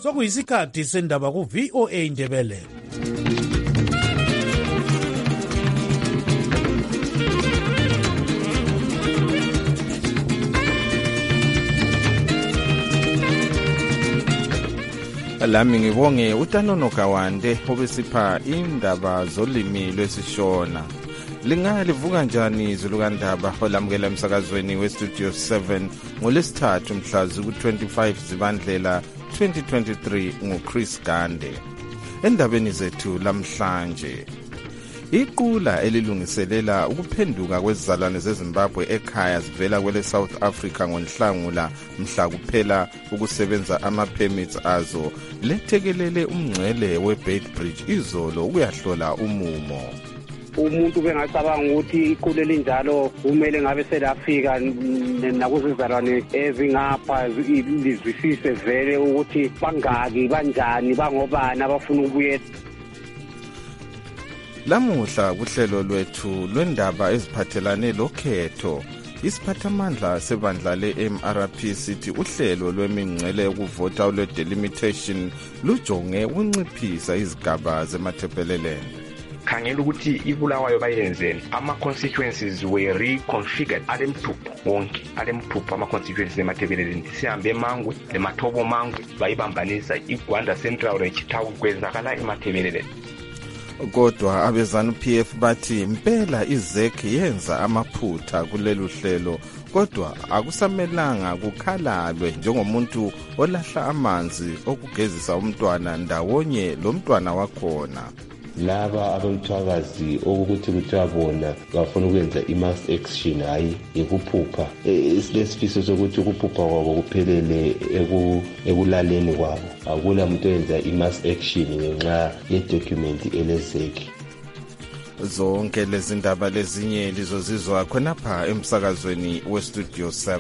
Sokuyisikhathi sendaba ku VOA Indebele. Lami ngibonge uTanono Kawande obesipha indaba zolimi lwesishona. Lingalivuka njani izulu kandaba olamukela emsakazweni weStudio 7 ngolesithathu mhla ku-25 Zibandlela 2023 nguChris Gande. Endabeni zethu lamhlanje, iqula elilungiselela ukuphenduka kwezizalwane zeZimbabwe ekhaya zivela kwele South Africa ngoNhlangula mhla kuphela ukusebenza ama-permits azo lethekelele umngcele weBeitbridge izolo ukuyahlola umumo. Umuntu bengacabanga ukuthi iqula elinjalo kumele ngabe selafika nakuzizalwane ezingapha lizwisise vele ukuthi bangaki banjani bangobani abafuna ukubuyela. Lamuhla kuhlelo lwethu lwendaba eziphathelane lokhetho, isiphathamandla sebandla le-MRP sithi uhlelo lwemingcele yokuvota lwe-delimitation lujonge ukunciphisa izigaba zemathebeleleni. Khangela ukuthi ibulawayo bayenzeni, ama-constituencies were reconfigured alemthupho wonke, alemthupho ama-constituencies emathebeleleni. Sihambe eMangwe leMathobo Mangwe bayibambanisa iGwanda Central Rechitawu kwenzakala emathebeleleni. Kodwa abezanu-PF bathi mpela iZEC yenza amaphutha kulelu hlelo, kodwa akusamelanga kukhalalwe njengomuntu olahla amanzi okugezisa umntwana ndawonye lo mntwana wakhona. Laba abemthwakazi okuthi kuthiwa bona bafuna ukwenza i-mass action, hayi ikuphupha. Silesifiso sokuthi ukuphupha kwabo kuphelele ekulaleni kwabo. Akula muntu oyenza i-mass action ngenxa ye-document eleZEC. Zonke lezi ndaba lezinye lizozizwa khonapha emsakazweni weStudio 7.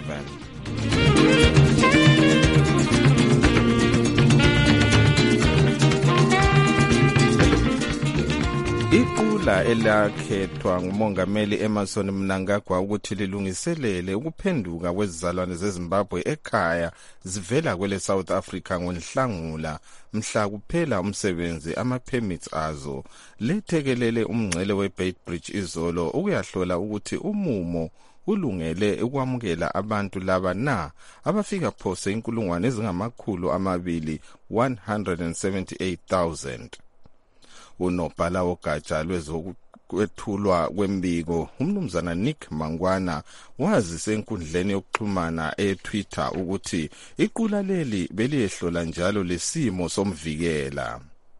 Iqula elakhethwa ngumongameli Emmerson Mnangagwa ukuthi lilungiselele ukuphenduka kwezizalwane zeZimbabwe ekhaya zivela kwele South Africa ngoNhlangula mhla kuphela umsebenzi ama-permits azo lethekelele umngcele weBeitbridge izolo ukuyahlola ukuthi umumo ulungele ukwamukela abantu laba na abafika phose 2,278,000. Unobhala wogatsha lwezokwethulwa kwembiko umnumzana Nick Mangwana wazise enkundleni yokuxhumana eTwitter ukuthi iqula leli beliyehlola njalo lesimo somvikela.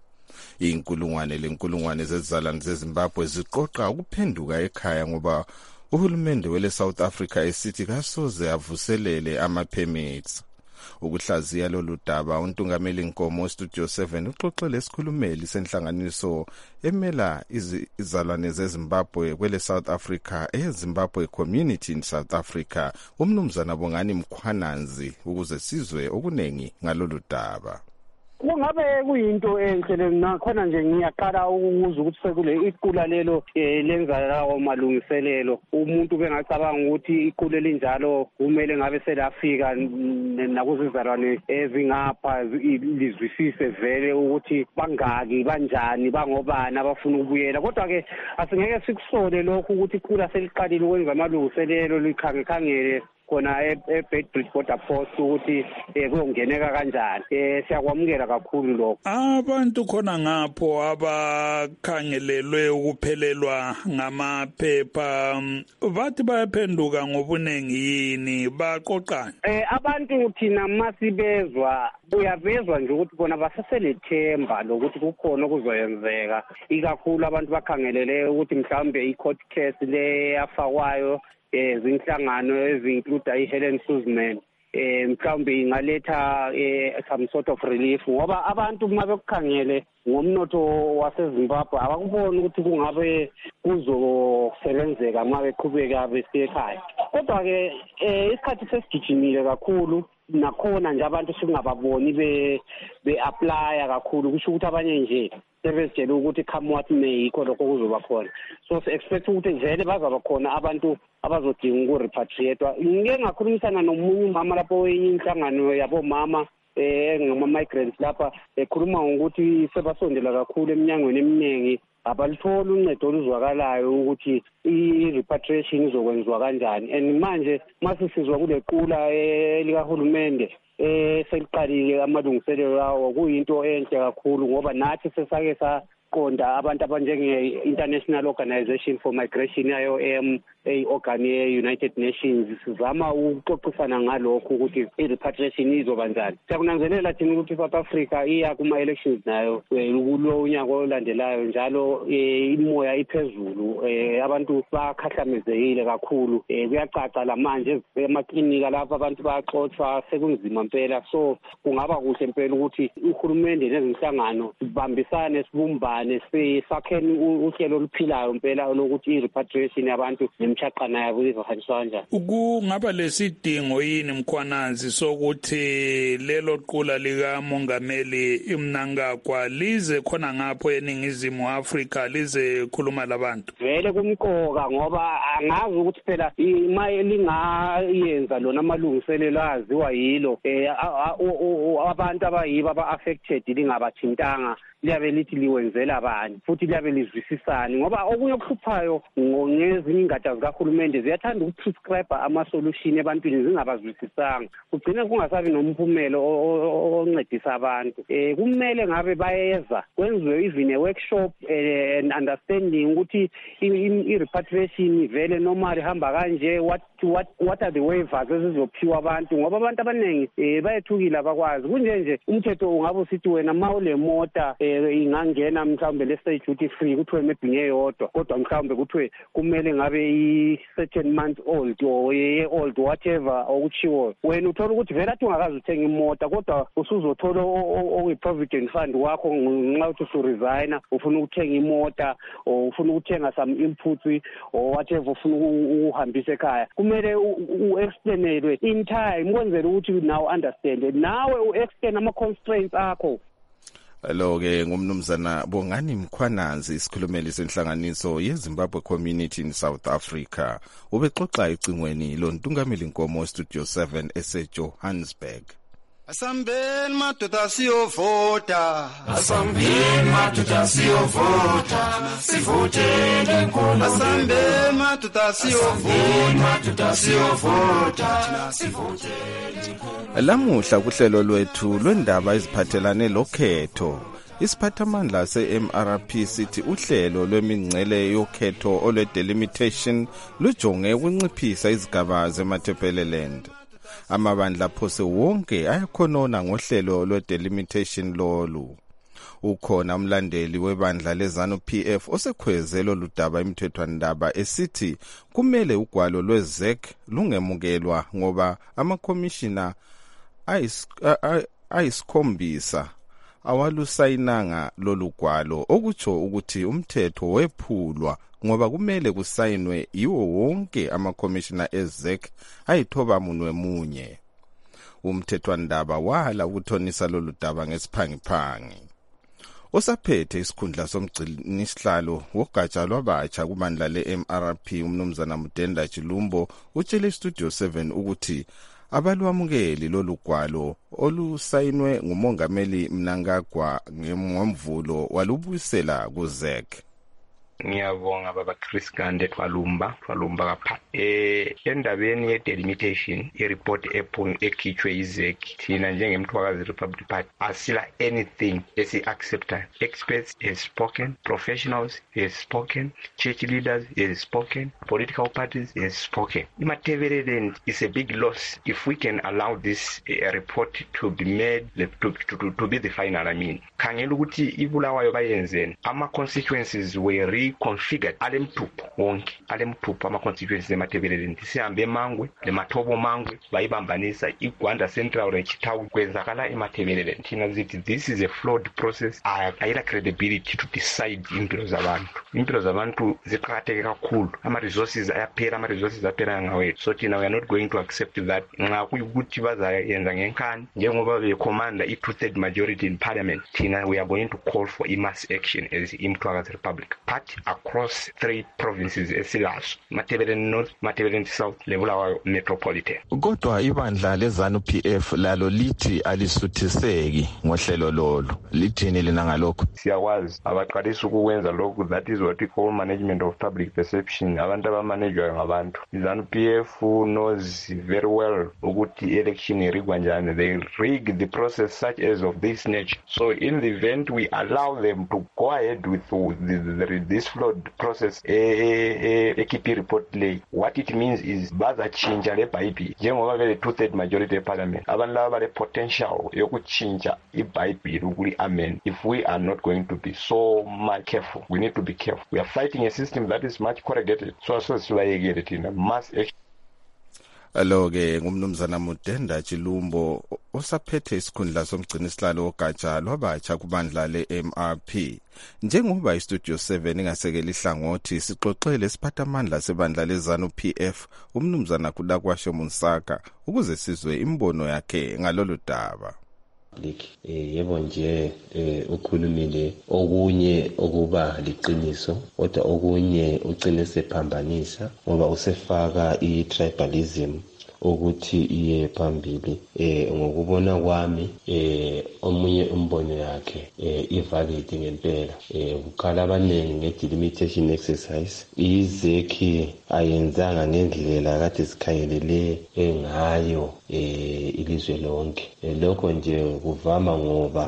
Inkulungwane zezizalwane zeZimbabwe ziqoqa ukuphenduka ekhaya ngoba uhulumende wele South Africa esithi kasoze avuselele ama-permits. Ukuhlaziya lolu daba untungameli Nkomo weStudio 7 uxoxele isikhulumeli senhlanganiso emela izizalwane zeZimbabwe kwele South Africa eZimbabwe Community in South Africa umnumzana Bongani Mkhwananzi ukuze sizwe okunengi ngalolu daba. Kungabe kuyinto enhle nakhona nje ngiyaqala ukuzwa ukuthi sekule iqula lelo lenza lawo malungiselelo. Umuntu bengacabanga ukuthi iqula elinjalo kumele ngabe selafika nakuzizalwane ezingapha lizwisise vele ukuthi bangaki banjani bangobani abafuna ukubuyela. Kodwa ke asingeke sikusole lokho ukuthi iqula seliqalile ukwenza amalungiselelo likhangekhangele khona eBeitbridge border post ukuthi kuyongeneka kanjani. Siyakwamukela kakhulu lokho. Abantu khona ngapho abakhangelelwe ukuphelelwa ngamaphepha bathi bayaphenduka ngobunengi yini baqoqana? Abantu thina masibezwa uyavezwa nje ukuthi bona baseselethemba lokuthi kukhona okuzoyenzeka, ikakhulu abantu bakhangelele ukuthi mhlawumbe i-court case le yafakwayo zinhlangano ezincluda iHelen Suzman mhlawumbe ingaletha some sort of relief ngoba abantu uma bekukhangele ngomnotho waseZimbabwe abakuboni ukuthi kungabe kuzosebenzeka uma beqhubeka besiya ekhaya. Kodwa ke isikhathi sesigijimile kakhulu nakhona nje abantu singababoni be-applya kakhulu kusho ukuthi abanye nje sebezitshela ukuthi come what may yikho lokho kuzoba khona. So expect ukuthi vele bazaba khona abantu abazodinga ukurepatriatwa. Ngike ngakhulumisana nomunye umama lapho wenye inhlangano yabomama engama-migrants lapha ekhuluma ngokuthi sebasondela kakhulu eminyangweni eminingi abalitholi uncedo oluzwakalayo ukuthi i-repatriation izokwenziwa kanjani. And manje masisizwa kule qula likahulumende seliqalile amalungiselelo lawo kuyinto enhle kakhulu ngoba nathi sesake qonda abantu abanjenge-International Organization for Migration IOM organ ye-United Nations sizama ukuxoxisana ngalokho ukuthi i-repatriation izoba njani. Siyakunanzelela thina ukuthi South Africa iya kuma-elections nayo kulo unyaka olandelayo njalo imoya iphezulu abantu bakhahlamezekile kakhulu kuyacaca la manje emaklinika lapho abantu bayaxothwa sekunzima mpela. So kungaba kuhle mpela ukuthi uhulumende nezinhlangano sibambisane sibumbane sakheni uhlelo oluphilayo mpela lokuthi i-repatriation yabantu nemshaqana yabo izohanjiswa kanjani. Kungaba lesidingo yini Mkhwanazi sokuthi lelo qula likamongameli iMnangagwa lize khona ngapho eNingizimu Afrika lize khuluma labantu? Vele kumqoka ngoba angazi ukuthi phela imali lingayenza lona amalungiselelo aziwa yilo abantu abayibo aba-affected lingabathintanga liyabe lithi liwenzela bani futhi liyabe lizwisisani ngoba okunye okuhluphayo ngezinye ingatsha zikahulumende ziyathanda ukuprescribe ama-solution ebantwini zingabazwisisanga kugcine kungasabi nomphumelo oncedisa abantu. Kumele ngabe bayeza kwenziwe even a workshop and understanding ukuthi i-repatriation vele normal ihamba kanje, what are the waivers ezizophiwa abantu ngoba abantu abaningi bayethukile abakwazi kunjenje umthetho ungabe usithi wena ma ule mota ingangena mhlawumbe le-stage duty free kuthiwe maybe ngeyodwa kodwa mhlawumbe kuthiwe kumele ngabe i-certain month old or ye-old whatever okuchiwo wena uthola ukuthi vele athi ungakazi uthenga imoto kodwa usuzothola okuyi-provident fund wakho nxa uthi usuresigna ufuna ukuthenga imota or ufuna ukuthenga some inputs or whatever ufuna ukuhambisa ekhaya kumele u-explainelwe in time kwenzela ukuthi now understand nawe u-explain ama-constraints akho. Lo-ke ngumnumzana Bongani Mkhwanazi isikhulumeli senhlanganiso yeZimbabwe Community in South Africa ubexoxa ecingweni lontungameli Nkomo Studio 7 eseJohannesburg. Asambeni madoda siyovota, asambeni madoda siyovota, sivotele Nkomo. Asambeni madoda siyovota, sivotele Nkomo. Lamuhla kuhlelo lwethu lwendaba eziphathelane lokhetho isiphathamandla se-MRP sithi uhlelo lwemingcele yokhetho olwe-delimitation lujonge ukunciphisa izigaba zeMatabeleland. Amabandla phose wonke ayakhonona ngohlelo lwe-delimitation lolu. Ukhona umlandeli webandla lezanu PF osekhwezelo ludaba imithethwandaba esithi kumele ugwalo lweZEC lungemukelwa ngoba amakomishina ayisikhombisa awalusayinanga lolu gwalo okutsho ukuthi umthetho wephulwa ngoba kumele kusayinwe yiwo wonke amakomishina eZEC ayithoba munwe. Umthethwandaba wahala ukuthonisa lolu daba ngesiphangiphangi. Osaphethe isikhundla somgcinisihlalo wogatsha lwabatsha kubandla le-MRP umnumzana Mudenda Chilumbo utshele Studio 7 ukuthi abalwamukeli lolu gwalo olusayinwe ngumongameli Mnangagwa ngomvulo walubuyisela kuZEC. Ngiyabonga baba Chris Gande twalumba kapha endabeni ye-delimitation i-report ekhitshwe iZEC thina njengemthwakazi Republic Party asila anything esi-accepta. Experts has spoken, professionals has spoken, church leaders has spoken, political parties has spoken. Imatabeleland is a big loss if we can allow this report to be made to be the final. Khangela ukuthi ibulawayo bayenzeni ama-constituencies were reconfigured alemthupho ama-constituencies eMatabeleland sihambe eMangwe leMathobo Mangwe bayibambanisa iGwanda Central reChitawu kwenzakala eMatabeleland. Thina zithi this is a flawed process. Ayila credibility to decide impilo zabantu ziqakatheke kakhulu. Ama-resources aphela ngawethu. So thina we are not going to accept that nxa kuyikuthi bazayenza ngenkani njengoba bekhomanda i-2/3 majority in parliament. Thina we are going to call for mass action as imthwakazi Republic Party across 3 provinces esilazo, Matabeleland North, Matabeleland South, leBulawayo Metropolitan. Kodwa ibandla leZANU-PF lalo lithi alisuthiseki ngohlelo lolu. Lithini lina ngalokho? Siyakwazi abaqalisa ukwenza lokhu, that is what we call management of public perception. Abantu abamanejwayo ngabantu. ZANU-PF knows very well ukuthi election irigwa njani. They rig the process such as of this nature. So in the event we allow them to go ahead with this flawed process, eKP report lay, what it means is bazachinja le bhayibhili njengoba vele 2/3 majority parliament. Abantu laba bale potential yokuchinja ibhayibhili ukuli amen. If we are not going to be so much careful, we need to be careful. We are fighting a system that is much corrugated. So sibayekele thina mass action. Alo-ke ngumnumzana Mudenda Chilumbo osaphethe isikhundla somgcinisihlalo ogatsha lwabatsha kubandla le-MRP. Njengoba iStudio 7 ingasekela ihlangothi sixoxele siphathamandla sebandla leZANU-PF umnumzana Kudakwashe Munsaka ukuze sizwe imbono yakhe ngalolu daba. Yebo nje ukhulumile okunye okuba liqiniso kodwa okunye uqinise phambanisa ngoba usefaka itribalism ukuthi iye phambili ngokubona kwami omunye umbono yakhe ivalid ngempela ukhala abaningi ngedelimitation exercise izekhi ayenzanga ngendlela kade sikhangelele ngayo ilizwe lonke lokho nje kuvama ngoba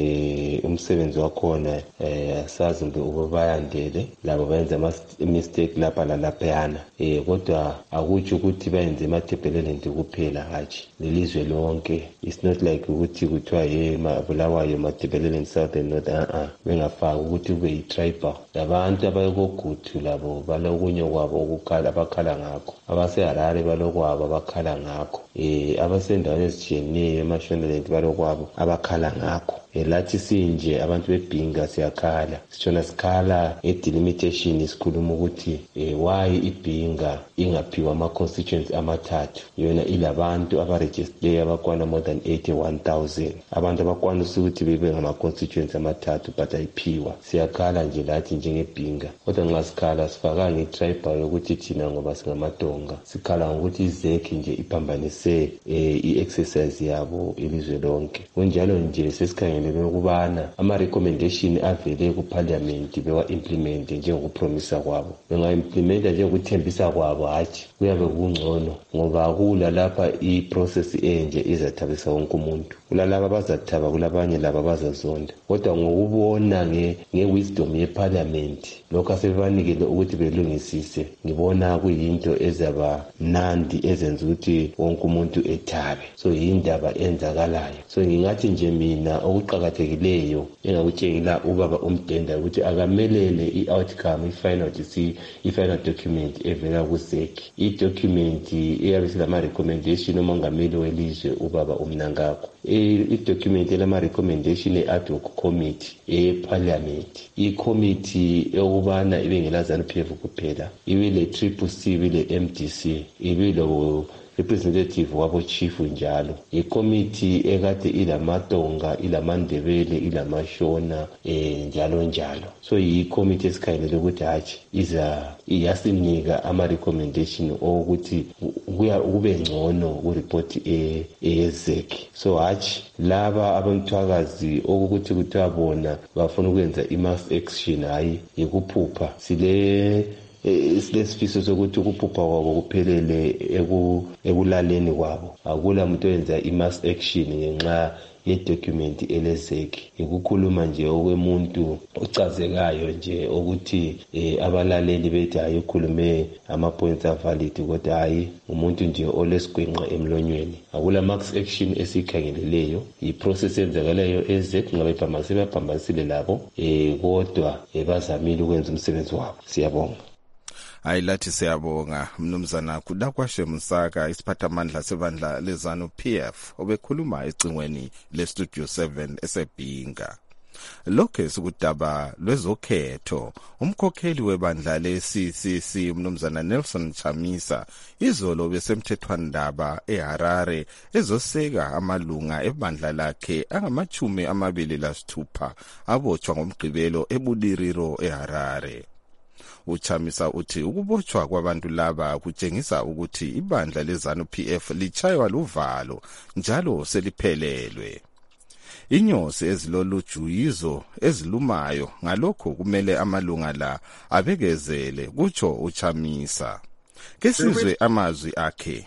umsebenzi wakhona asazi ukubayandele labo benza mistake lapha nalaphana kodwa akuthi ukuthi bayenze Matabeleland kuphela haji lelizwe lonke. It's not like ukuthi kuthiwa Bulawayo Matabeleland South and North bengafaka ukuthi kube yi-tribal. Labantu abayokuguthu labo balokunye kwabo ukukhala abakhala ngakho, abaseHarare balokwabo abakhala ngakho, abasendaweni ezitshiyeneyo eMashonaland balokwabo abakhala ngakho. Lathi sinje abantu beBhinga siyakhala, sitshona sikhala ngedelimitation sikhuluma ukuthi why iBhinga ingaphiwa ama-constituents amathathu, yona ilabantu abaregistered abakwana more than 81,000 abantu abakwanisa ukuthi bebe ngama-constituents amathathu but ayiphiwa. Siyakhala nje lathi njengeBhinga, kodwa nxa sikhala sifaka nge-tribal yokuthi thina ngoba singamadonga sikhala ngokuthi izekhi nje iphambanise i-exercise yabo ilizwe lonke. Kunjalo nje sesikhangele ukubana ama-recommendation avele kuparliament bewa-implement njengokupromisa kwabo, benga-implementa njengokuthembisa kwabo hathi kuyabe kungcono ngoba kula lapha i-process enje izathabisa wonke umuntu. Kulalaba bazathaba, kulabanye laba bazazonda, kodwa ngokubona nge-wisdom ye-parliament lokho asebebanikele ukuthi belungisise, ngibona kuyinto ezaba mnandi ezenza ukuthi wonke umuntu ethabe. So yindaba enzakalayo. So ngingathi nje mina okuqakathekileyo engakutshengela ubaba uMdenda ukuthi akamelele i-outcome i-final document evela kuZEC. I-document eyabe silama-recommendation umongameli welizwe ubaba uMnangagwa, i-document elama-recommendation e-ad hoc committee e-parliament, i-committee eyokubana ibe ngelaZANU-PF kuphela, ibe le-CCC, ibe le-MDC, ibe lo representative wabo chief njalo, i-committee ekade ilamatonga, ilamandebele, ilamashona njalo njalo. So i-committee esikhangelele ukuthi hathi iyasinika ama-recommendation okuthi kube ngcono kureport eZEC. So hathi laba abamthwakazi okuthi kuthiwa bona bafuna ukwenza i-mass action hayi yikuphupha. Silesifiso sokuthi ukuphupha kwabo kuphelele ekulaleni kwabo. Akula muntu oyenza i-mass action ngenxa ye-document eleZEC. Ukukhuluma nje okwemuntu ocazekayo nje ukuthi abalaleli bethi hayi ukhulume ama-points avalid kodwa hayi umuntu nje olesigwenqa emlonyweni. Akula mass action esikhangeleleyo, i-process enzakaleyo eZEC ngabe baphambanisile labo kodwa bazamile ukwenza umsebenzi wabo. Siyabonga. Ayilathi siyabonga mnumzana Kudakwashe Munsaka isiphathamandla sebandla leZANU-PF obekhuluma ecingweni leStudio 7 eseBhinga. Lokho sikudaba lwezokhetho. Umkhokheli webandla le-CCC umnumzana Nelson Chamisa izolo besemthethwandaba eHarare ezoseka amalunga ebandla lakhe angama-26 abotshwa ngomgqibelo eBuliriro eHarare. Uchamisa uthi ukubotshwa kwabantu laba kutshengisa ukuthi ibandla leZANU-PF lichaywa luvalo njalo seliphelelwe. Inyosi eziloluju yizo ezilumayo, ngalokho kumele amalunga la abekezele, kutsho Uchamisa. Kesizwe amazwi akhe.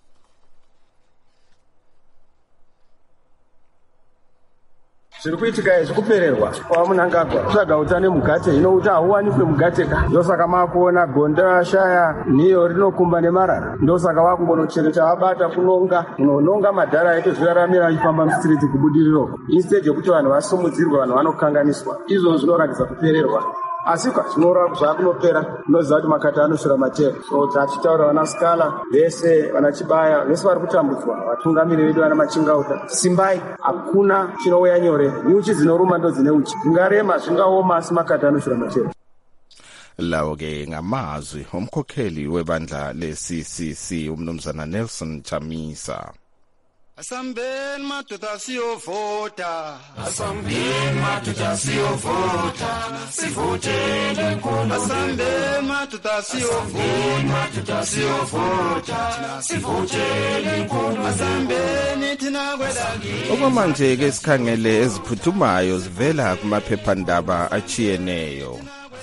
Zviri kuitika zvikupererwa kwaMnangagwa kutsvaga utano mugate hino kuti hauwanikwe mugate ka ndosaka makuona gonda shaya niyo rinokumba nemarara ndosaka vakungonochereta vabata kunonga madhara aito zviraramira achifamba mustriti kubudiriro instead yekuti vanhu vasumudzirwa vanhu vanokanganiswa izvo zvinoratidza kupererwa asi zvinoreva zvakunopera unoziva kuti makata anoshora matero so tachitaura vanasikala vese vanachibaya vese vari kutambudzwa vatungamiri vedu vana machingauta simbai hakuna chinouya nyore nyuchi dzinoruma ndo dzine uchi dzingarema zvingaoma asi makata anoshora matero. Lawo ke ngamazwi omkhokheli webandla le-CCC umnumzana Nelson Chamisa. Asambeni madoda siyovota. Asambeni madoda siyovota. Sivotele inkulu. Asambeni madoda siyovota. Sivotele inkulu. Asambeni thina kwelaki. Okwamanje ke sikhangele eziphuthumayo zivela kumaphephandaba achiyeneyo.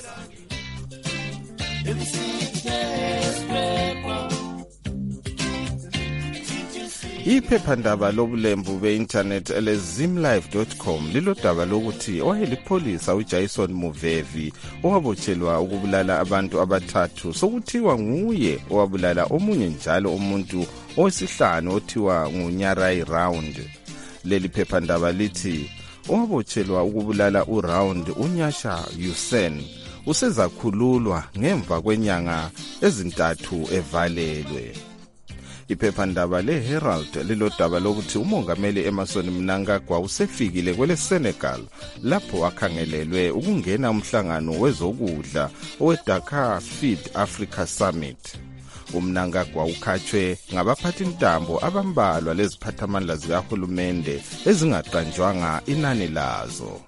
Iphephandaba lobulembu be-internet elezimlive.com lilodaba lokuthi owayelipholisa uJason Muvevi owabotshelwa ukubulala abantu abathathu sokuthiwa nguye owabulala omunye njalo umuntu owesihlanu othiwa nguNyarai Round. Leli phephandaba lithi owabotshelwa ukubulala uRound uNyasha Hussein usezakhululwa ngemva kwenyanga ezintathu evalelwe. Iphephandaba leHerald lilodaba lokuthi umongameli Emmerson Mnangagwa usefikile kwele Senegal lapho akhangelelwe ukungena umhlangano wezokudla oweDakar Feed Africa Summit. UMnangagwa ukhatshwe ngabaphathintambo abambalwa leziphathamandla zikahulumende ezingaqanjwanga inani lazo.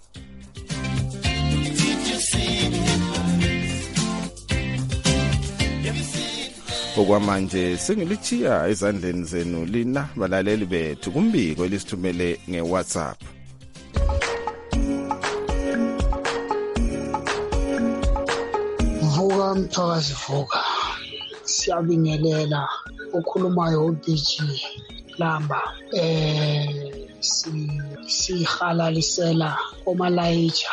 Okwamanje sengilichiya ezandleni zenu lina balaleli bethu kumbiko elisithumele ngeWhatsApp. Vuka Mthwakazi vuka. Siyabingelela ukhulumayo uBG Lamba. Sihalalisela omalayitsha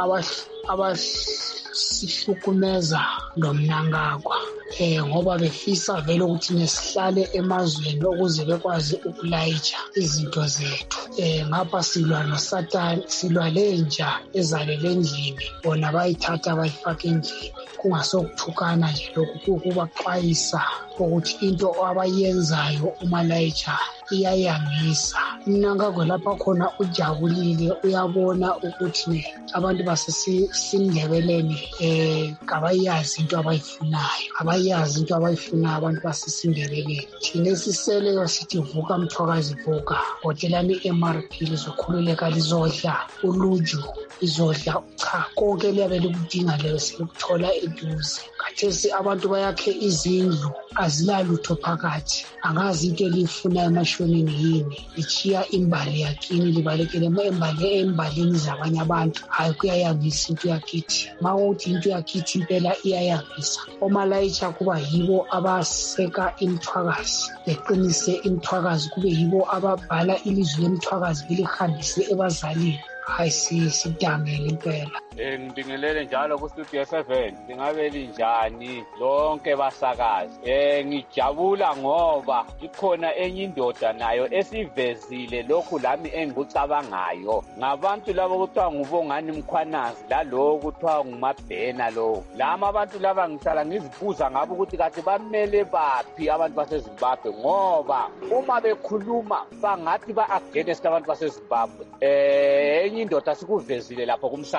abasihlukumeza loMnangagwa ngoba befisa vele ukuthi nesihlale emazweni ukuze bekwazi ukulayitsha izinto zethu. Ngapha silwa noSathane, silwa lenja ezalele endlini bona bayithatha bayifaka endlini kungasokuthukana nje lokhu ukubaxwayisa ukuthi into abayenzayo umalayitsha iyayangisa. Mnangagwa lapha khona ujabulile uyabona ukuthi abantu basesindebeleni kabayazi into abayifunayo abantu basesindebeleni. Thina siseleyo sithi vuka Mthwakazi vuka, hotelani MRP lizokhululeka lizodla uluju izodla cha konke liyabe likudinga leyo sikuthola eduze. Khathesi abantu bayakhe izindlu azilalutho phakathi, angazi into elifuna emashonini yini, ichiya imbali yakini libalekele embalini zabanye abantu. Hayi kuyayangisa into yakithi, mawuthi into yakithi impela iyayangisa. Omalayitsha kuba yibo abaseka iMthwakazi, beqinise iMthwakazi, kube yibo ababhala ilizwi leMthwakazi belihambise ebazalini. Hayi sidangele impela. Ngibingelele njalo kustudio 7 lingabe linjani lonke basakazi. Ngijabula ngoba ikhona enye indoda nayo esivezile lokhu lami engikucabangayo ngabantu labo kuthiwa ngubongani Mkhwanazi lalo kuthiwa ngumabhena lo. Lama abantu laba ngihlala ngizibuza ngabo ukuthi kathi bamele baphi abantu baseZimbabwe ngoba uma bekhuluma bangathi ba-against abantu baseZimbabwe. Enye indoda sikuvezile lapho kumsakazi.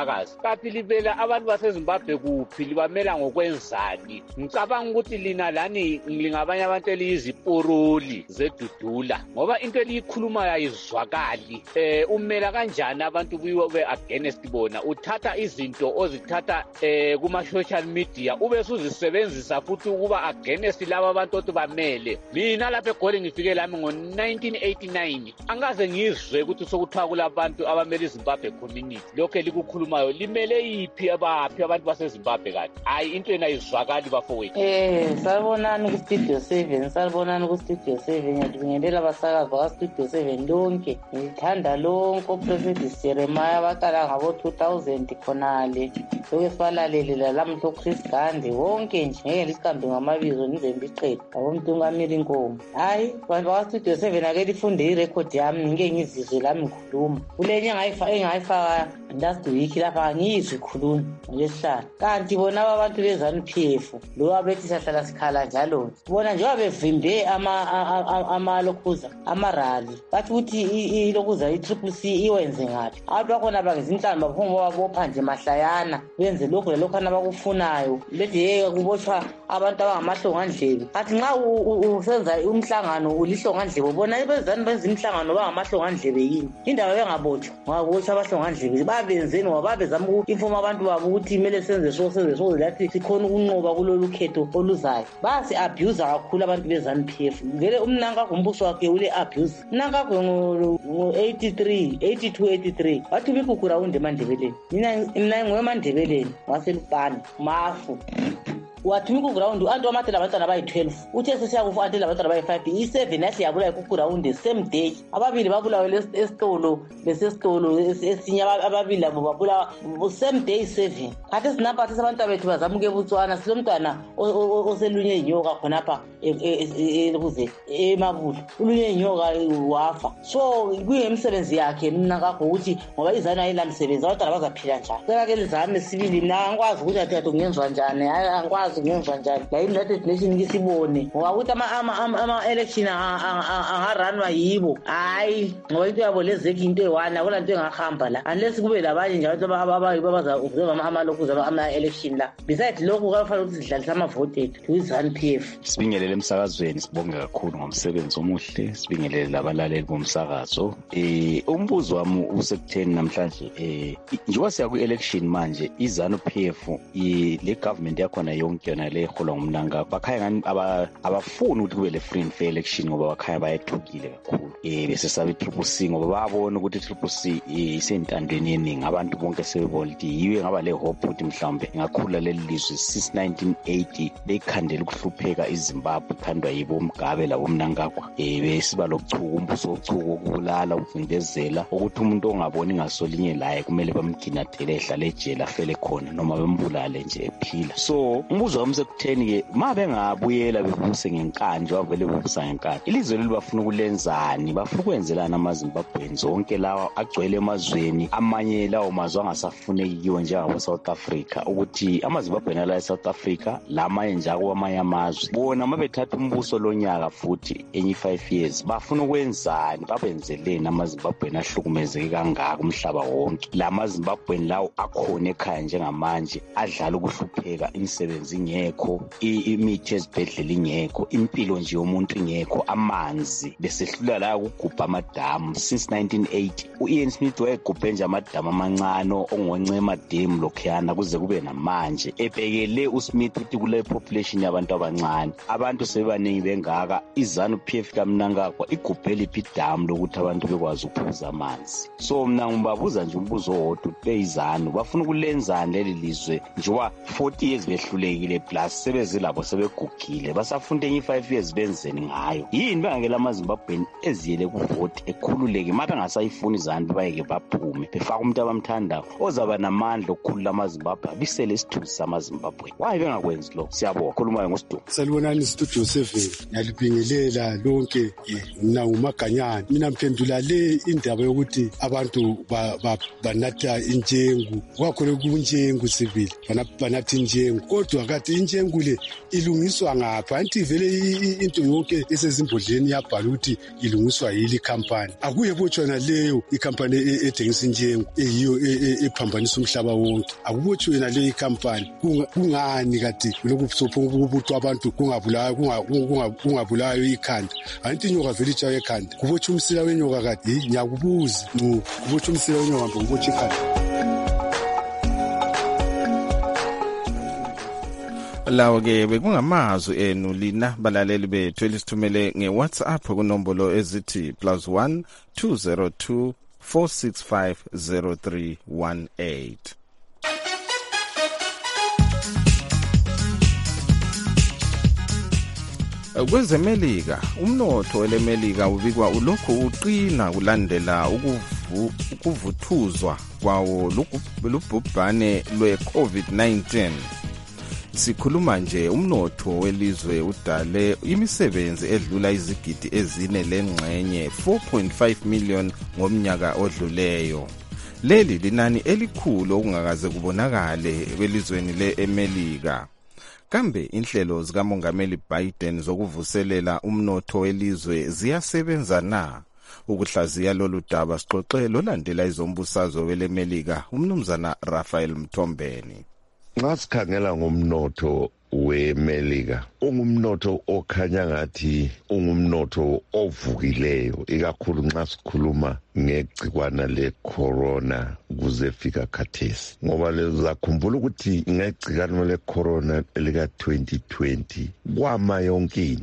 kaphi libela abantu baseZimbabwe kuphi libamela ngokwenzani. Ngicabanga ukuthi lina lani lingabanye abantu eliyizipuruli zedudula ngoba into eliyikhuluma ayizwakali. Umela kanjani abantu kuyiwe against bona? Uthatha izinto ozithatha kuma social media ube suzisebenzisa futhi ukuba against laba abantu othi bamele. Mina lapha eGoli ngifike lami ngo1989 angaze ngizwe ukuthi sokuthiwa kulabantu abamele iZimbabwe community. Lokho elikukhulumayo limele yiphi abaphi abantu baseZimbabwe kanti? Hayi into enayizwakali bafowethu. Salibonani ku Studio 7, salibonani ku Studio 7. Ngiyadingelela abasakazi ba Studio 7 lonke. Ngithanda lonke uProfessor Jeremiah baqala ngabo 2000 khonale. Lokho sibalalele lamhlo Chris Gandhi wonke nje ngeke lisikambe ngamabizo nize ngiqede. Abomntungameli inkomo. Hayi bantu ba Studio 7 ake lifunde irecord yami ngeke ngizizwe lami ngikhuluma. Kulenye engayifaka last week lapha ngizwe ikhuluma ngesihlala. Kanti bona abantu beZANU-PF lo abethi sahlala sikhala njalo. Bona nje bevimbe amalokhuza amarali. Bathi ukuthi ilokuza iCCC iwenze ngapi? Abantu bakhona bangezinhlamba baphuma babopha nje mahlayana benze lokho lokho abakufunayo. Lethi kubotshwa abantu abangamahlongandlebe. Athi nxa usenza umhlangano ulihlongandlebe bona beZANU benza imhlangano bangamahlongandlebe yini? Indaba bengabotshwa ngabotshwa abahlongandlebe babenzeni ngoba babezama ukunforma abantu babo ukuthi kumele senze so lathi sikhona ukunqoba kulolu khetho oluzayo. Basi abuse kakhulu abantu beZANU-PF. Vele umnanga kumbuso wakhe ule abuse. Nanga ngo83 82 wathi bikukura unde eMandebeleni. Mina ngoeMandebeleni waselupani mafu. Wathumika ground antu amatela abantwana abayi12 uthe sesiyakufa atela abantwana abayi5 i7 yathi yabula ku-ground same day ababili babulawe esitolo lesesitolo esinye ababili labo babula same day 7 khathi sinapha abantu bethu bazamuke eBotswana silomntwana oselunye inyoka khonapha ukuze eMabulu ulunye inyoka wafa so kuyemsebenzi yakhe mina kakho ukuthi ngoba izana ayilamsebenzi abantwana bazaphila njani cela ke lizame sibili mina angikwazi ukuthi athi ngenzwa njani angikwazi ngenzwa njani la United Nations ngisibone ngoba ukuthi ama-election angaranwa yibo hayi ngoba into yabo lezekhi into eyi-1 akula nto engahamba la unless kube labanye nje abantu abaza-observe amalokhuza ama-election la besides lokhu kafanele ukuthi sidlalise amavote ethu kwi-ZANU-PF. Sibingelele emsakazweni sibonge kakhulu ngomsebenzi omuhle sibingelele labalaleli bomsakazo. Umbuzo wami usekutheni namhlanje njengoba siya kwi-election manje i-ZANU-PF le government yakhona yonke yona le eholwa ngumnanga bakhaya ngani abafuni ukuthi kube le free and fair election ngoba bakhaya bayethukile kakhulu bese sabe i-CCC ngoba babona ukuthi i-CCC isentandweni yeningi abantu bonke sebebolti yiwe ngaba le hope ukuthi mhlawumbe ingakhula leli lizwe since 1980 bekhandela ukuhlupheka iZimbabwe khandwa yibo Mugabe labo Mnangagwa besiba lokuchuka umbuso wokuchuka ukubulala ukuvindezela ukuthi umuntu ongaboni ngasolinye laye kumele bamginathele ehlale ejele afele khona noma bembulale nje ephila. So umbuzo wami sekutheni ke mabengabuyela bebuse ngenkanje wavele bebusa ngenkanje ilizwe leli bafuna ukulenzani bafuna ukwenzelana amaZimbabweni zonke lawa agcwele emazweni amanye lawo mazwe angasafunekiwe njengabo South Africa ukuthi amaZimbabweni ala eSouth Africa lamanye njalo amanye amazwe bona mabethatha umbuso lonyaka futhi enye 5 years bafuna ukwenzani babenzeleni amaZimbabweni ahlukumezeke kangaka umhlaba wonke lamaZimbabweni lawo akhona ekhaya njengamanje adlala ukuhlupheka imisebenzi ingekho imithi ezibhedlela ingekho impilo nje yomuntu ingekho amanzi besehlula la ukugubha amadamu since 1980 uIan Smith wayegubhe nje amadamu amancane ongoncema dam lokhuyana kuze kube namanje ebhekele uSmith uthi kule population yabantu abancane abantu sebaningi bengaka iZANU-PF kaMnangagwa igubhele idamu lokuthi abantu bekwazi ukuphuza amanzi. So mina ngibabuza nje umbuzo owodwa beyiZANU bafuna ukulenzani leli lizwe njengoba 40 years behlulekile plus sebezilabo sebegugile basafunda enye 5 years benzeni ngayo yini bangekela amaZimbabweni eziyele kuvote ekhululeke mabe ngasayifuni iZANU bayeke baphume befaka umuntu abamthanda ozaba namandla okukhulula amaZimbabwe bisele isithunzi samaZimbabwe waye bengakwenzi lo siyabonga khulumayo ngosidumo. Salibonani Studio 7 nalibingelela lonke mina uMaganyana mina mphendula le indaba yokuthi abantu banatha injengu kwakhona kubunjengu sibili banatha injengu kodwa kade intshengu le ilungiswa ngapha anti vele into yonke esezimbodleni yabhala ukuthi ilungiswa yili company akuye botshwana leyo ikhampani ethengisa intshengu eyiyo ephambanisa umhlaba wonke akubotshwe yena leyo ikhampani kungani kade lokubusopho ukuthi abantu kungabulayo ikhanda anti inyoka vele itshaye ekhanda kubotshwa umsila wenyoka kade ngiyakubuza kubotshwa umsila wenyoka mbe kubotshwa ikhanda. Lawo ke bekungamazwi enu lina balaleli bethu elisithumele ngeWhatsApp kunombolo ezithi +1 202 465 0318. Kwezemelika umnotho welemelika ubikwa ulokhu uqina kulandela ukuvuthuzwa kwawo lubhubhane lwe-COVID-19. Sikhuluma nje umnotho welizwe udale imisebenzi edlula izigidi ezine lengxenye 4.5 million ngomnyaka odluleyo. Leli linani elikhulu okungakaze kubonakale kwelizweni leAmelika. Kambe inhlelo zikaMongameli Biden zokuvuselela umnotho welizwe ziyasebenza na? Ukuhlaziya lolu daba sixoxe lolandela izombusazwe welemelika umnumzana Raphael Mthombeni. Nxa sikhangela ngomnotho weMelika ungumnotho okhanya ngathi ungumnotho ovukileyo ikakhulu nxa sikhuluma ngegcikwana lecorona kuze fika khathesi ngoba lezakhumbula ukuthi ngegcikwana lecorona lika 2020 kwama yonke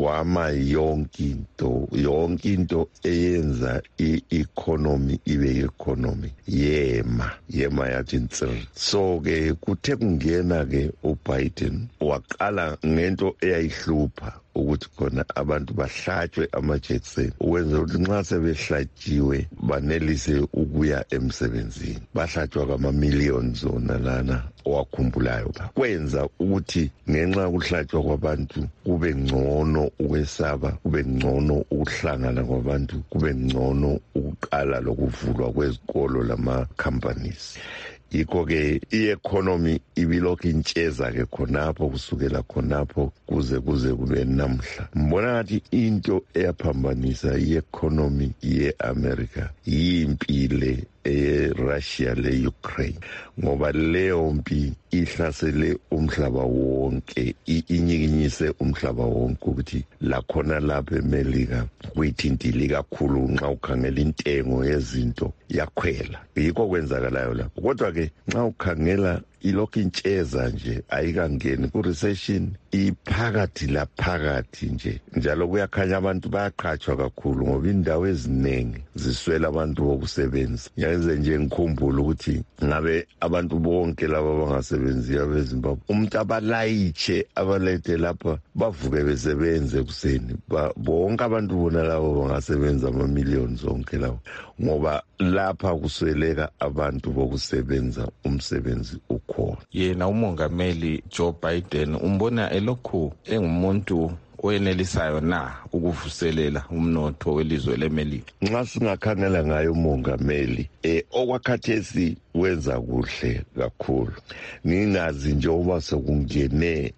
into eyenza i-economy ibe economy yema yathi ntsiri. So ke kuthe kungena ke uBiden waqala ngento eyayihlupha ukuthi khona abantu bahlatshwe amajekiseni ukwenza ukuthi nxa sebehlatshiwe banelise ukuya emsebenzini. Bahlatshwa kama-millions zona lana owakhumbulayo kwenza ukuthi ngenxa yokuhlatshwa kwabantu kube ngcono ukwesaba, kube ngcono ukuhlangana kwabantu, kube ngcono ukuqala lokuvulwa kwezikolo lama-companies. Yikho ke i-economy ibilokhu intsheza ke khonapho kusukela khonapho kuze kube namhla. Mbona ngathi into eyaphambanisa i-economy ye-America yimpile e-Russia le-Ukraine ngoba leyo mpi ihlasele umhlaba wonke inyikinyise umhlaba wonke ukuthi lakhona lapha eMelika kuyithintile kakhulu nxa ukhangela intengo yezinto yakhwela. Yikho kwenzakalayo lapho. Kodwa ke nxa ukhangela ilokhu intsheza nje ayikangeni ku-recession iphakathi laphakathi nje njalo kuyakhanya abantu bayaqhatshwa kakhulu ngoba indawo eziningi ziswela abantu bokusebenza. Yaze nje ngikhumbula ukuthi ngabe abantu bonke laba bangasebenziyo beZimbabwe umuntu abalayitshe abalethe lapha bavuke besebenze ekuseni bonke abantu bona labo bangasebenza ama-millions zonke lawo ngoba lapha kusweleka abantu bokusebenza umsebenzi ukhona. Yena umongameli Joe Biden umbona elokhu engumuntu oyenelisayo na ukuvuselela umnotho welizwe leMelika? Nxa singakhangela ngayo umongameli okwakhathesi wenza kuhle kakhulu. Ngingazi nje uba sekungene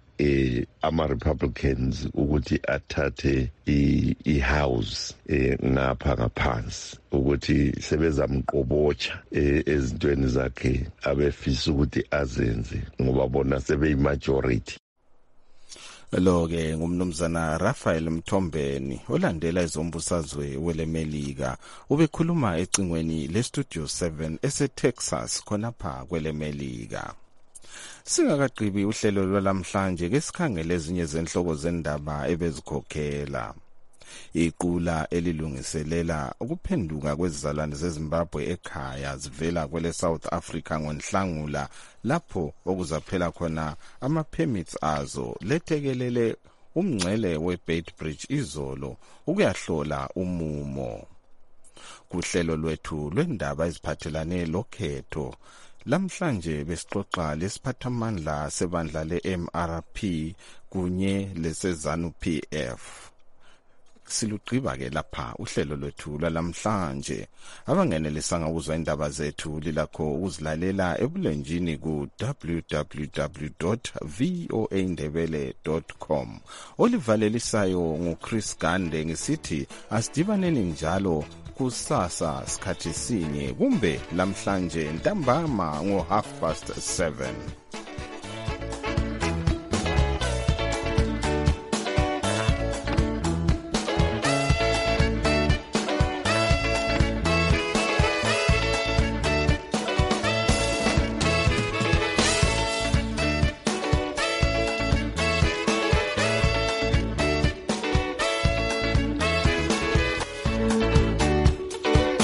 ama-Republicans ukuthi athathe i-house ngapha ngaphansi ukuthi sebezamqobotsha ezintweni zakhe abefisa ukuthi azenze ngoba bona sebeyi-majority. Lo-ke ngumnumzana Raphael Mthombeni olandela izombusazwe welemelika ubekhuluma ecingweni leStudio 7 eseTexas khonapha kwelemelika. Singakaqhibi uhlelo lwalamhlanje ke sikhangele ezinye zenhloko zendaba ebezikhokhela. Iqula elilungiselela ukuphenduka kwezizalwane zeZimbabwe ekhaya zivela kwele South Africa ngoNhlangula lapho okuzaphela khona ama-permits azo lethekelele umngcele weBeitbridge izolo ukuyahlola umumo. Kuhlelo lwethu lwendaba eziphathelane lokhetho lamhlanje besixoxa lesiphathamandla sebandla le-MRP kunye lesezanu PF. Silugqiba ke lapha uhlelo lwethu lwalamhlanje. Abangenelisanga ukuzwa indaba zethu lilakho uzilalela ebulenjini ku www.voaindebele.com. Olivalelisayo nguChris Gande ngisithi asidibaneni njalo kusasa sikhathi sinye kumbe lamhlanje ntambama ngo 7:30.